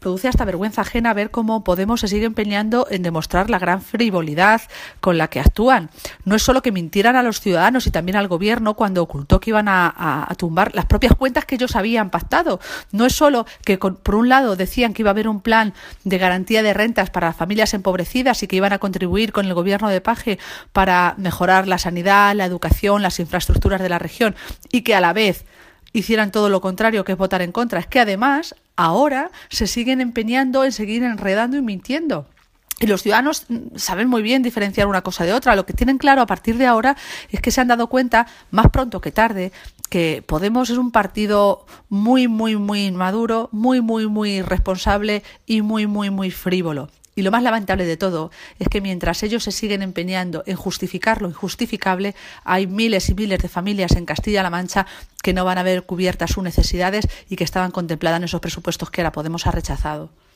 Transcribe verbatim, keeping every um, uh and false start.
produce hasta vergüenza ajena ver cómo Podemos se sigue empeñando en demostrar la gran frivolidad con la que actúan. No es solo que mintieran a los ciudadanos y también al gobierno cuando ocultó que iban a, a, a tumbar las propias cuentas que ellos habían pactado. No es solo que, con, por un lado, decían que iba a haber un plan de garantía de rentas para familias empobrecidas y que iban a contribuir con el gobierno de Paje para mejorar la sanidad, la educación, las infraestructuras de la región, y que a la vez hicieran todo lo contrario, que es votar en contra. Es que además ahora se siguen empeñando en seguir enredando y mintiendo. Y los ciudadanos saben muy bien diferenciar una cosa de otra. Lo que tienen claro a partir de ahora es que se han dado cuenta, más pronto que tarde, que Podemos es un partido muy, muy, muy inmaduro, muy, muy, muy responsable y muy, muy, muy frívolo. Y lo más lamentable de todo es que mientras ellos se siguen empeñando en justificar lo injustificable, hay miles y miles de familias en Castilla-La Mancha que no van a ver cubiertas sus necesidades y que estaban contempladas en esos presupuestos que ahora Podemos ha rechazado.